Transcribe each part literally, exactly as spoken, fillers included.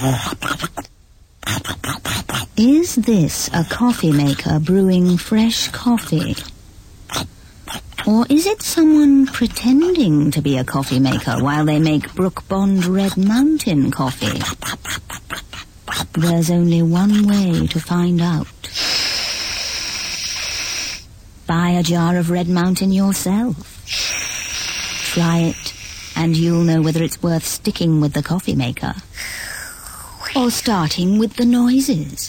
Is this a coffee maker brewing fresh coffee? Or is it someone pretending to be a coffee maker while they make Brook Bond Red Mountain coffee? There's only one way to find out. Buy a jar of Red Mountain yourself. Try it, and you'll know whether it's worth sticking with the coffee maker or starting with the noises.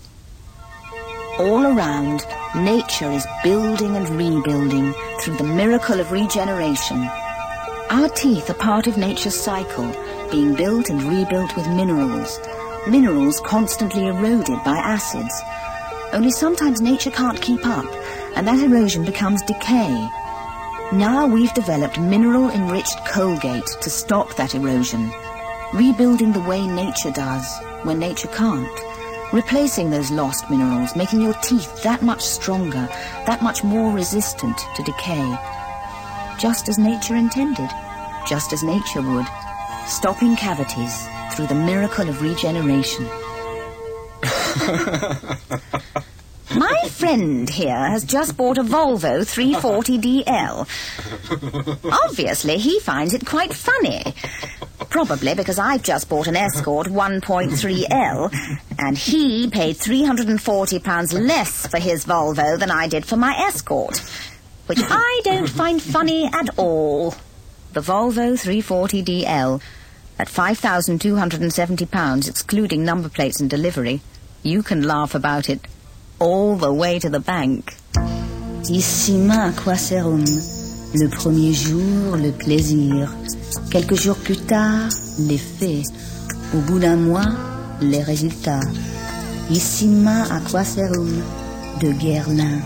All around, nature is building and rebuilding through the miracle of regeneration. Our teeth are part of nature's cycle, being built and rebuilt with minerals. Minerals constantly eroded by acids. Only sometimes nature can't keep up, and that erosion becomes decay. Now we've developed mineral-enriched Colgate to stop that erosion, rebuilding the way nature does when nature can't. Replacing those lost minerals, making your teeth that much stronger, that much more resistant to decay. Just as nature intended, just as nature would, stopping cavities through the miracle of regeneration. My friend here has just bought a Volvo three forty D L. Obviously, he finds it quite funny. Probably because I've just bought an Escort one point three L, and he paid three hundred forty pounds less for his Volvo than I did for my Escort, which I don't find funny at all. The Volvo three forty D L, at five thousand two hundred seventy pounds, excluding number plates and delivery. You can laugh about it all the way to the bank. Ici main, quoi serum? Le premier jour, le plaisir. Quelques jours plus tard, les faits. Au bout d'un mois, les résultats. Ici main, à quoi serum? De Guerlain.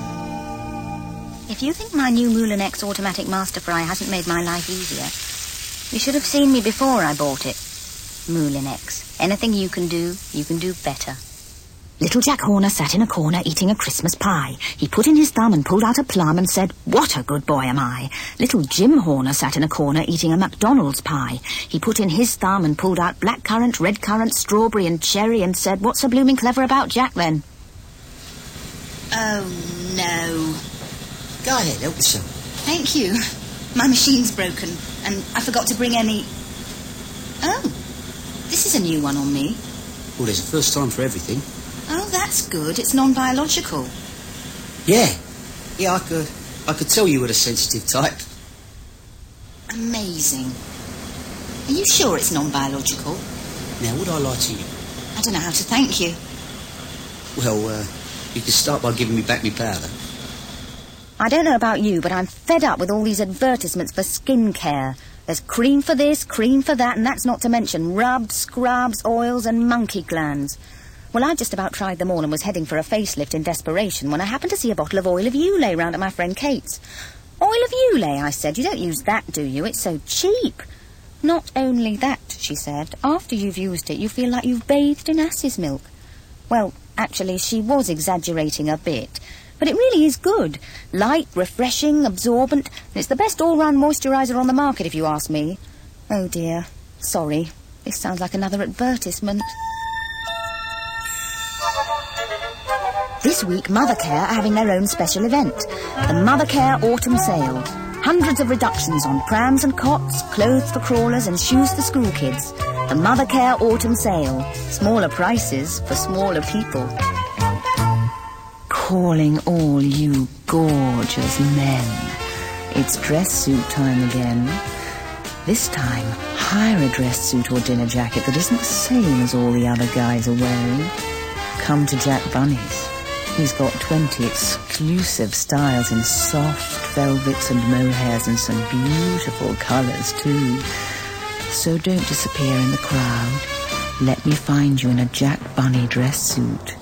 If you think my new Moulinex automatic master fry hasn't made my life easier, you should have seen me before I bought it. Moulinex. Anything you can do, you can do better. Little Jack Horner sat in a corner eating a Christmas pie. He put in his thumb and pulled out a plum and said, "What a good boy am I." Little Jim Horner sat in a corner eating a McDonald's pie. He put in his thumb and pulled out blackcurrant, redcurrant, strawberry and cherry and said, "What's so blooming clever about Jack, then?" Oh, no. Go ahead, help yourself. Thank you. My machine's broken and I forgot to bring any... Oh, this is a new one on me. Well, there's a first time for everything. Oh, that's good. It's non-biological. Yeah. Yeah, I could, I could tell you were the sensitive type. Amazing. Are you sure it's non-biological? Now, would I lie to you? I don't know how to thank you. Well, uh, you could start by giving me back my powder. I don't know about you, but I'm fed up with all these advertisements for skin care. There's cream for this, cream for that, and that's not to mention rubs, scrubs, oils and monkey glands. Well, I just about tried them all and was heading for a facelift in desperation when I happened to see a bottle of oil of Ulay round at my friend Kate's. Oil of Ulay, I said. You don't use that, do you? It's so cheap. Not only that, she said. After you've used it, you feel like you've bathed in ass's milk. Well, actually, she was exaggerating a bit. But it really is good. Light, refreshing, absorbent. And it's the best all-round moisturiser on the market, if you ask me. Oh, dear. Sorry. This sounds like another advertisement. This week, Mothercare are having their own special event, the Mothercare Autumn Sale. Hundreds of reductions on prams and cots, clothes for crawlers and shoes for school kids. The Mothercare Autumn Sale. Smaller prices for smaller people. Calling all you gorgeous men. It's dress suit time again. This time, hire a dress suit or dinner jacket that isn't the same as all the other guys are wearing. Come to Jack Bunny's. He's got twenty exclusive styles in soft velvets and mohairs and some beautiful colours too. So don't disappear in the crowd. Let me find you in a Jack Bunny dress suit.